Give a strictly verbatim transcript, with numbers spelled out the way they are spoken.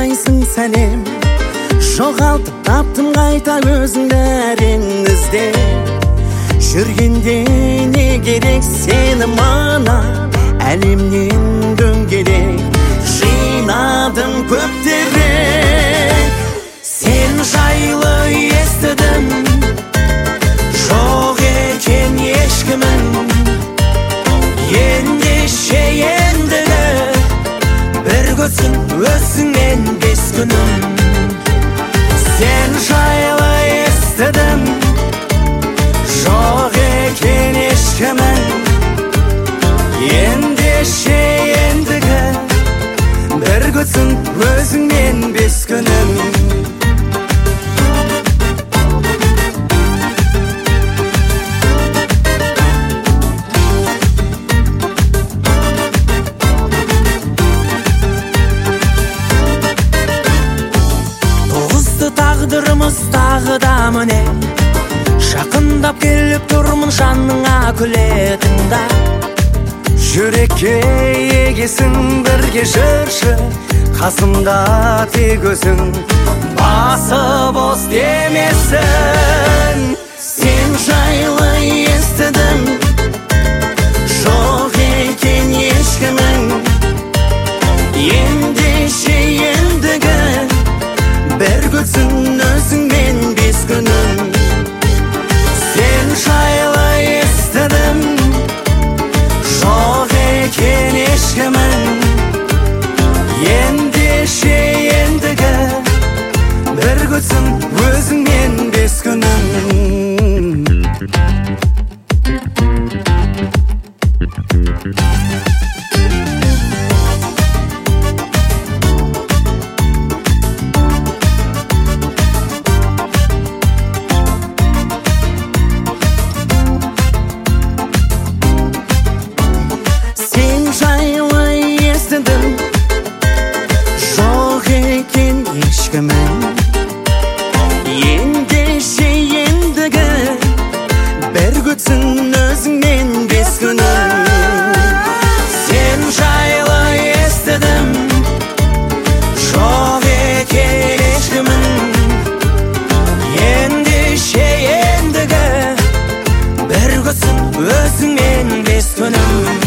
қалайсың сәлем, жоғалтып таптым қайта өзіңді әрең іздеп. Жүргенде не керек сені мана, әлемнен дөңгелек жинадым көптерек. Сен жайлы естідім, жоқ екен ешкімің. Ендеше ендігі бір күтсін өзіңмен бес күнім. Сен жайлы естідім, жоқ екен ешкімің. Ендеше ендігі бір күтсін өзіңмен бес күнім. Тағдырымыз тағы да міне, жақындап келіп тұрмын жаныңа күле тыңдап. Жүрекке егесің бірге жүрші, қасымда тек өзің, басы бос демесін. Сен жайлы естідім, жоқ екен ешкімің. Ендеше ендігі бір күтсін өзіңмен бес күнім. Сен жайлы естідім, жоқ екен ешкімің. Ендеше ендігі бір күтсін өзіңмен бес күнім. Ендеше ендігі бір күтсін өзіңмен бес күнім. Сен жайлы естідім, жоқ екен ешкімің. Ендеше ендігі бір күтсін өзіңмен бес күнім.